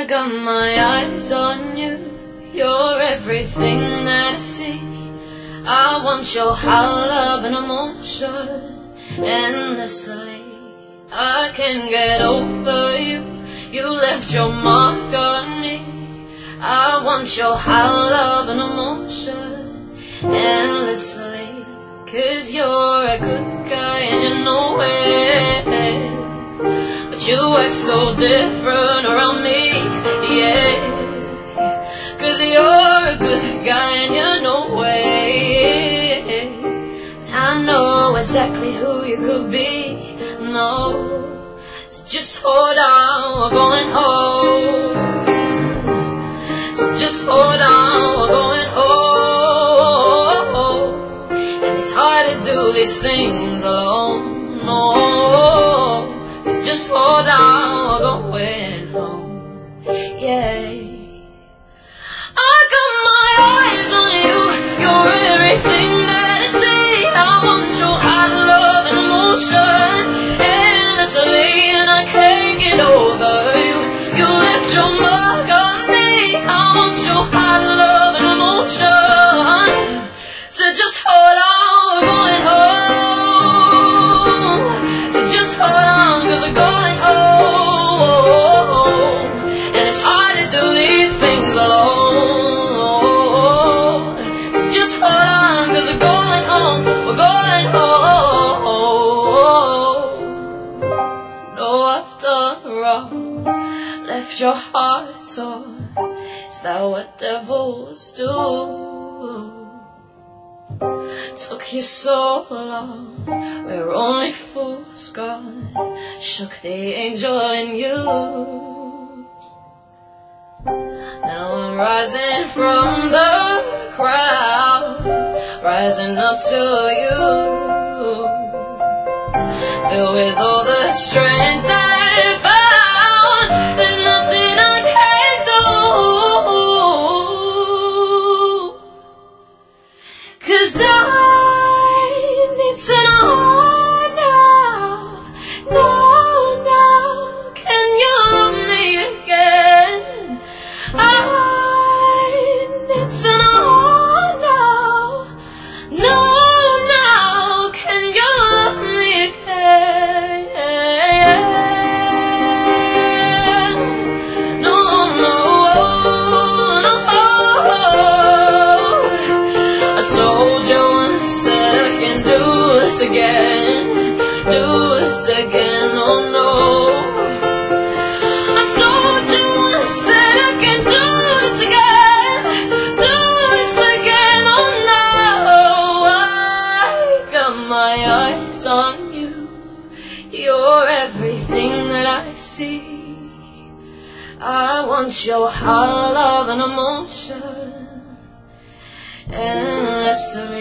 I got my eyes on you. You're everything that I see. I want your hot love and emotion endlessly. I can't get over you. You left your mark on me. I want your hot love and emotion endlessly. 'Cause you're a good guy and you know it. But you act so different around me, yeah. 'Cause you're a good guy and you know it. I know exactly who you could be, no. So just hold on, we're going home. So just hold on, we're going home. And it's hard to do these things alone, no. So just hold on, we're going home, yeah. I got my eyes on you, you're everything that I see. I want your hot love and emotion endlessly, and I can't get over you. You left your mark on me. I want your hot love and emotion. So just hold on, we're going home. So just hold on, 'cause we're going home. And it's hard to do these things alone. So just hold on, 'cause we're going home. We're going home. No, I've done wrong, left your heart torn. Is that what devils do? Took you so long, where only fools gone, shook the angel in you. Now I'm rising from the crowd, rising up to you, filled with all the strength I found. There's nothing I can't do, 'cause I need to know now, now, can you love me again? I need to know now, can you love me again? No. I told you once that I can do this again, oh no. I told you once that I can do this again, oh no. I got my eyes on you, you're everything that I see. I want your hot love and emotion endlessly.